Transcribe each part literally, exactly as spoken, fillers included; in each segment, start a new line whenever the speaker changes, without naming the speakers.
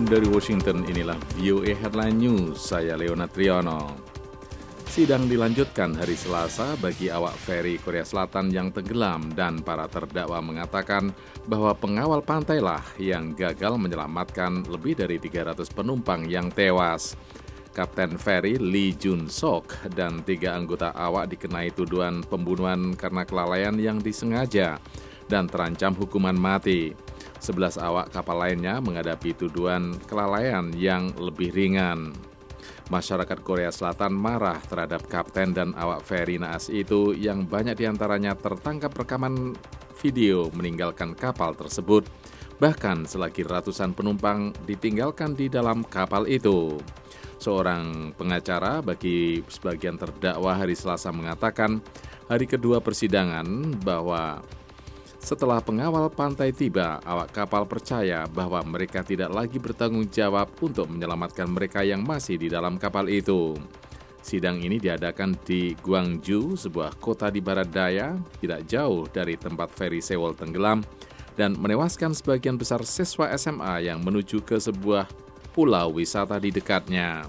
Dari Washington, inilah V O A Headline News, saya Leonard Triono. Sidang dilanjutkan hari Selasa bagi awak feri Korea Selatan yang tenggelam dan para terdakwa mengatakan bahwa pengawal pantailah yang gagal menyelamatkan lebih dari tiga ratus penumpang yang tewas. Kapten feri Lee Jun Sok dan tiga anggota awak dikenai tuduhan pembunuhan karena kelalaian yang disengaja dan terancam hukuman mati. Sebelas awak kapal lainnya menghadapi tuduhan kelalaian yang lebih ringan. Masyarakat Korea Selatan marah terhadap kapten dan awak feri naas itu yang banyak diantaranya tertangkap rekaman video meninggalkan kapal tersebut. Bahkan selagi ratusan penumpang ditinggalkan di dalam kapal itu. Seorang pengacara bagi sebagian terdakwa hari Selasa mengatakan hari kedua persidangan bahwa setelah pengawal pantai tiba, awak kapal percaya bahwa mereka tidak lagi bertanggung jawab untuk menyelamatkan mereka yang masih di dalam kapal itu. Sidang ini diadakan di Gwangju, sebuah kota di barat daya, tidak jauh dari tempat feri Sewol tenggelam, dan menewaskan sebagian besar siswa S M A yang menuju ke sebuah pulau wisata di dekatnya.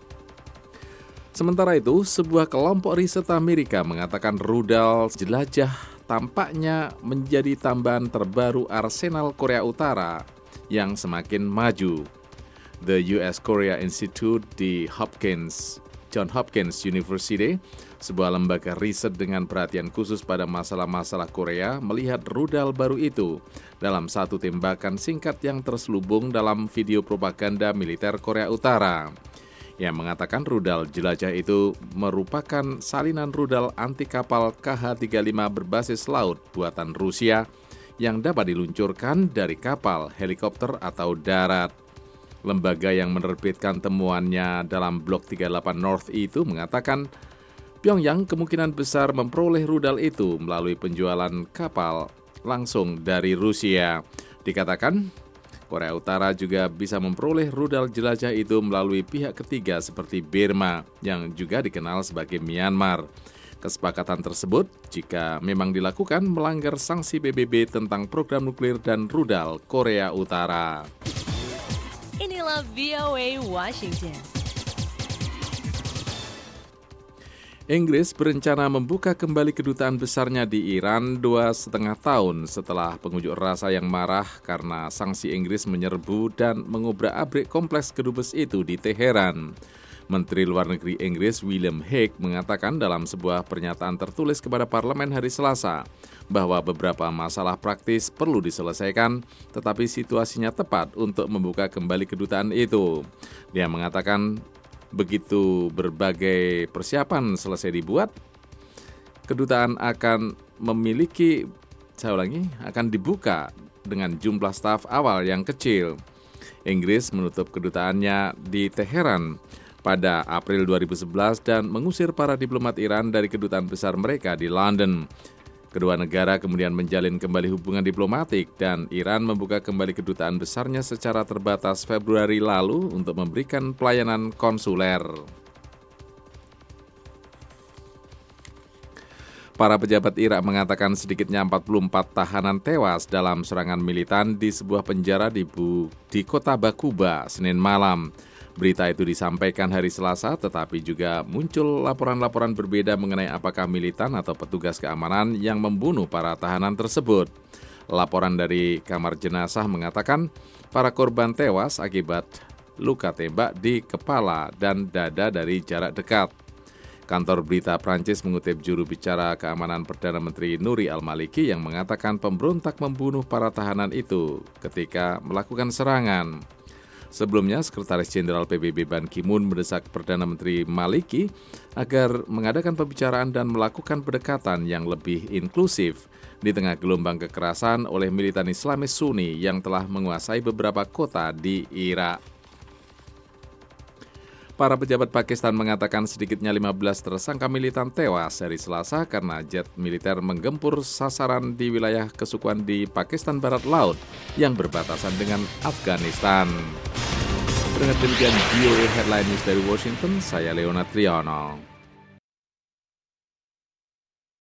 Sementara itu, sebuah kelompok riset Amerika mengatakan rudal jelajah tampaknya menjadi tambahan terbaru arsenal Korea Utara yang semakin maju. The U S Korea Institute di Hopkins, Johns Hopkins University, sebuah lembaga riset dengan perhatian khusus pada masalah-masalah Korea, melihat rudal baru itu dalam satu tembakan singkat yang terselubung dalam video propaganda militer Korea Utara. Yang mengatakan rudal jelajah itu merupakan salinan rudal anti kapal K H tiga puluh lima berbasis laut buatan Rusia yang dapat diluncurkan dari kapal, helikopter, atau darat. Lembaga yang menerbitkan temuannya dalam Blok tiga puluh delapan North itu mengatakan Pyongyang kemungkinan besar memperoleh rudal itu melalui penjualan kapal langsung dari Rusia. Dikatakan Korea Utara juga bisa memperoleh rudal jelajah itu melalui pihak ketiga seperti Burma, yang juga dikenal sebagai Myanmar. Kesepakatan tersebut, jika memang dilakukan, melanggar sanksi P B B tentang program nuklir dan rudal Korea Utara.
Inilah V O A Washington.
Inggris berencana membuka kembali kedutaan besarnya di Iran dua setengah tahun setelah pengunjuk rasa yang marah karena sanksi Inggris menyerbu dan mengobrak-abrik kompleks kedubes itu di Teheran. Menteri Luar Negeri Inggris William Hague mengatakan dalam sebuah pernyataan tertulis kepada parlemen hari Selasa bahwa beberapa masalah praktis perlu diselesaikan, tetapi situasinya tepat untuk membuka kembali kedutaan itu. Dia mengatakan begitu berbagai persiapan selesai dibuat, kedutaan akan memiliki, saya ulangi, akan dibuka dengan jumlah staf awal yang kecil. Inggris menutup kedutaannya di Teheran pada April dua ribu sebelas dan mengusir para diplomat Iran dari kedutaan besar mereka di London. Kedua negara kemudian menjalin kembali hubungan diplomatik dan Iran membuka kembali kedutaan besarnya secara terbatas Februari lalu untuk memberikan pelayanan konsuler. Para pejabat Irak mengatakan sedikitnya empat puluh empat tahanan tewas dalam serangan militan di sebuah penjara di, Bu, di kota Bakuba, Senin malam. Berita itu disampaikan hari Selasa, tetapi juga muncul laporan-laporan berbeda mengenai apakah militan atau petugas keamanan yang membunuh para tahanan tersebut. Laporan dari kamar jenazah mengatakan para korban tewas akibat luka tembak di kepala dan dada dari jarak dekat. Kantor berita Prancis mengutip juru bicara keamanan Perdana Menteri Nouri al-Maliki yang mengatakan pemberontak membunuh para tahanan itu ketika melakukan serangan. Sebelumnya, Sekretaris Jenderal P B B Ban Ki-moon mendesak Perdana Menteri Maliki agar mengadakan pembicaraan dan melakukan pendekatan yang lebih inklusif di tengah gelombang kekerasan oleh militan Islamis Sunni yang telah menguasai beberapa kota di Irak. Para pejabat Pakistan mengatakan sedikitnya lima belas tersangka militan tewas hari Selasa karena jet militer menggempur sasaran di wilayah kesukuan di Pakistan Barat Laut yang berbatasan dengan Afghanistan. Dengan demikian V O A Headline News dari Washington, saya Leonard Triono.